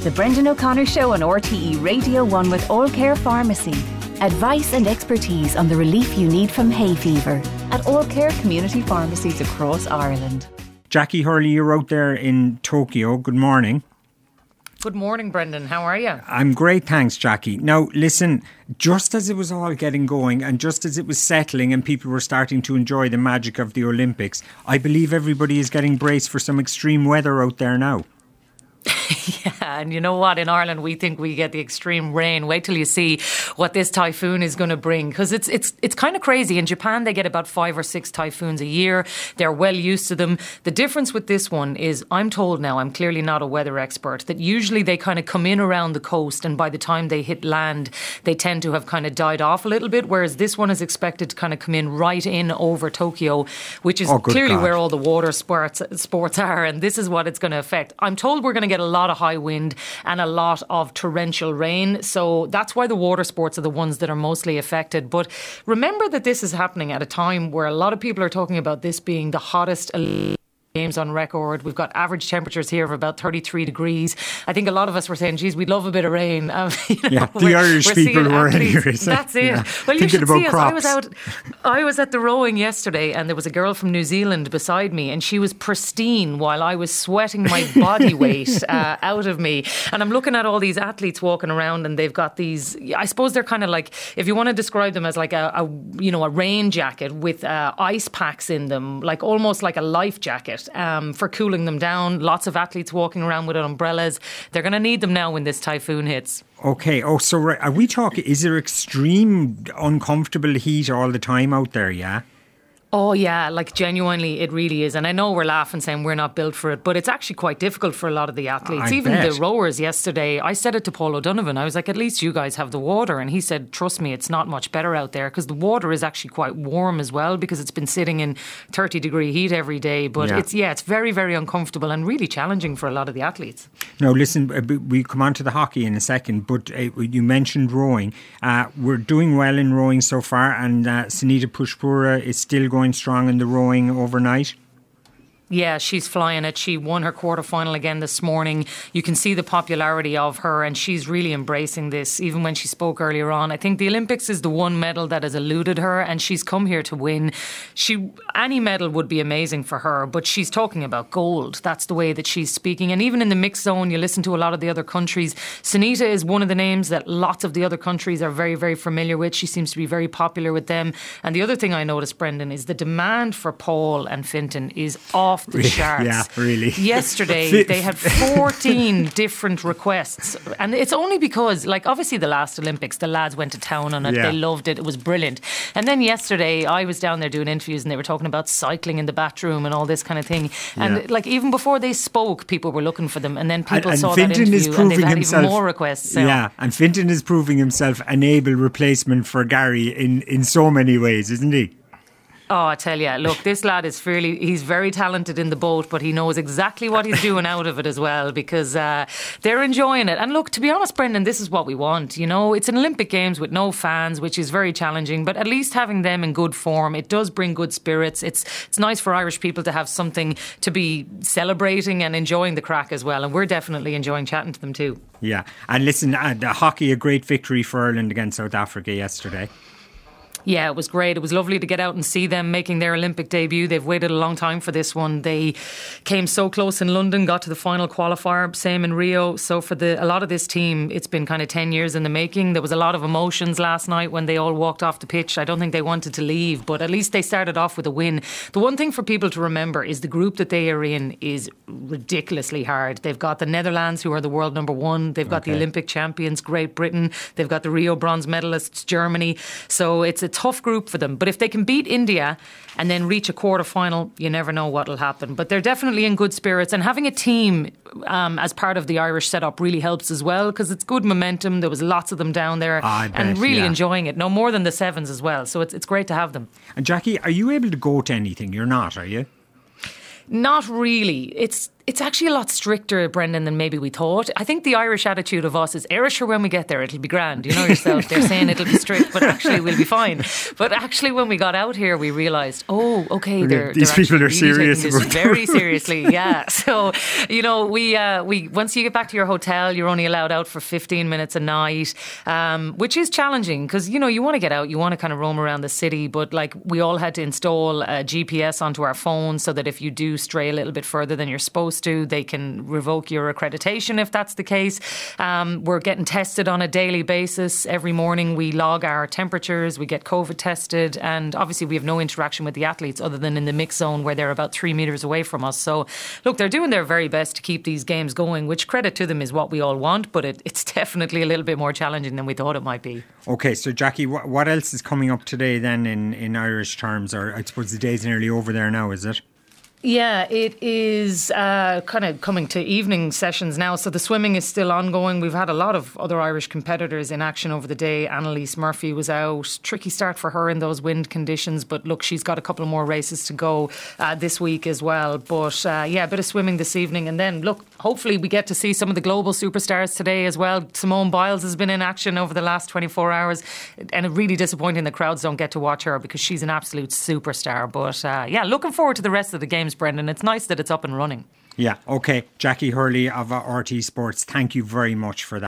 The Brendan O'Connor Show on RTE Radio 1 with All Care Pharmacy. Advice and expertise on the relief you need from hay fever at All Care community pharmacies across Ireland. Jackie Hurley, you're out there in Tokyo. Good morning. Good morning, Brendan. How are you? I'm great, thanks, Jackie. Now, listen, just as it was all getting going and just as it was settling and people were starting to enjoy the magic of the Olympics, I believe everybody is getting braced for some extreme weather out there now. Yeah, and you know what? In Ireland, we think we get the extreme rain. Wait till you see what this typhoon is going to bring, because it's kind of crazy. In Japan, they get about 5 or 6 typhoons a year. They're well used to them. The difference with this one is, I'm told now, I'm clearly not a weather expert, that usually they kind of come in around the coast, and by the time they hit land, they tend to have kind of died off a little bit, whereas this one is expected to kind of come in right in over Tokyo, which is clearly where all the water sports are, and this is what it's going to affect. I'm told we're going to get a lot of high wind and a lot of torrential rain. So that's why the water sports are the ones that are mostly affected. But remember that this is happening at a time where a lot of people are talking about this being the hottest games on record. We've got average temperatures here of about 33 degrees. I think a lot of us were saying, geez, we'd love a bit of rain. The Irish people were anyway. That's it. Yeah. Well, you should see us. Crops. I was at the rowing yesterday, and there was a girl from New Zealand beside me, and she was pristine while I was sweating my body weight out of me. And I'm looking at all these athletes walking around, and they've got these, I suppose they're kind of like, if you want to describe them as like a rain jacket with ice packs in them, like almost like a life jacket. For cooling them down. Lots of athletes walking around with umbrellas. They're going to need them now when this typhoon hits. Okay. So are we talking, is there extreme uncomfortable heat all the time out there, yeah? Oh yeah, like genuinely it really is. And I know we're laughing saying we're not built for it, but it's actually quite difficult for a lot of the athletes. Even the rowers yesterday, I said it to Paul O'Donovan, I was like, at least you guys have the water. And he said, trust me, it's not much better out there, because the water is actually quite warm as well, because it's been sitting in 30-degree heat every day. But it's very, very uncomfortable and really challenging for a lot of the athletes. Now listen, we come on to the hockey in a second, but you mentioned rowing. We're doing well in rowing so far, and Sunita Pushpura is still going strong in the rowing overnight. Yeah, she's flying it. She won her quarterfinal again this morning. You can see the popularity of her, and she's really embracing this. Even when she spoke earlier on, I think the Olympics is the one medal that has eluded her, and she's come here to win. Any medal would be amazing for her, but she's talking about gold. That's the way that she's speaking. And even in the mixed zone, you listen to a lot of the other countries. Sunita is one of the names that lots of the other countries are very, very familiar with. She seems to be very popular with them. And the other thing I noticed, Brendan, is the demand for Paul and Fintan is off the charts. Yeah, really. Yesterday, they had 14 different requests. And it's only because, like, obviously the last Olympics, the lads went to town on it. Yeah. They loved it. It was brilliant. And then yesterday, I was down there doing interviews, and they were talking about cycling in the bathroom and all this kind of thing. And, like, even before they spoke, people were looking for them. And then people saw that interview, and they've had even more requests. So. Yeah, and Fintan is proving himself an able replacement for Gary in so many ways, isn't he? Oh, I tell you, look, this lad is he's very talented in the boat, but he knows exactly what he's doing out of it as well, because they're enjoying it. And look, to be honest, Brendan, this is what we want. You know, it's an Olympic Games with no fans, which is very challenging, but at least having them in good form, it does bring good spirits. It's nice for Irish people to have something to be celebrating and enjoying the crack as well. And we're definitely enjoying chatting to them too. Yeah. And listen, the hockey, a great victory for Ireland against South Africa yesterday. Yeah, it was great. It was lovely to get out and see them making their Olympic debut. They've waited a long time for this one. They came so close in London, got to the final qualifier, same in Rio. So for a lot of this team, it's been kind of 10 years in the making. There was a lot of emotions last night when they all walked off the pitch. I don't think they wanted to leave, but at least they started off with a win. The one thing for people to remember is the group that they are in is ridiculously hard. They've got the Netherlands, who are the world number one. They've got the Olympic champions, Great Britain. They've got the Rio bronze medalists, Germany. So it's a tough group for them, but if they can beat India and then reach a quarter-final, you never know what will happen. But they're definitely in good spirits, and having a team as part of the Irish setup really helps as well, because it's good momentum. There was lots of them down there and really enjoying it. No more than the sevens as well, so it's great to have them. And Jackie, are you able to go to anything? You're not, are you? Not really. It's actually a lot stricter, Brendan, than maybe we thought. I think the Irish attitude of us is, Irish, when we get there, it'll be grand. You know yourself, they're saying it'll be strict, but actually we'll be fine. But actually when we got out here, we realised, oh, okay, these people are really serious taking this very seriously. Yeah. So, you know, we once you get back to your hotel, you're only allowed out for 15 minutes a night, which is challenging because, you know, you want to get out, you want to kind of roam around the city, but like we all had to install a GPS onto our phones so that if you do stray a little bit further than you're supposed to, they can revoke your accreditation if that's the case. We're getting tested on a daily basis. Every morning we log our temperatures, we get COVID tested, and obviously we have no interaction with the athletes other than in the mix zone where they're about 3 metres away from us. So look, they're doing their very best to keep these games going, which credit to them is what we all want, but it's definitely a little bit more challenging than we thought it might be. Okay, so Jackie, what else is coming up today then in Irish terms? Or I suppose the day's nearly over there now, is it? Yeah, it is kind of coming to evening sessions now. So the swimming is still ongoing. We've had a lot of other Irish competitors in action over the day. Annalise Murphy was out. Tricky start for her in those wind conditions. But look, she's got a couple more races to go this week as well. But yeah, a bit of swimming this evening. And then look, hopefully we get to see some of the global superstars today as well. Simone Biles has been in action over the last 24 hours. And it's really disappointing the crowds don't get to watch her because she's an absolute superstar. But yeah, looking forward to the rest of the games, Brendan. It's nice that it's up and running. Yeah, okay. Jackie Hurley of RT Sports, thank you very much for that.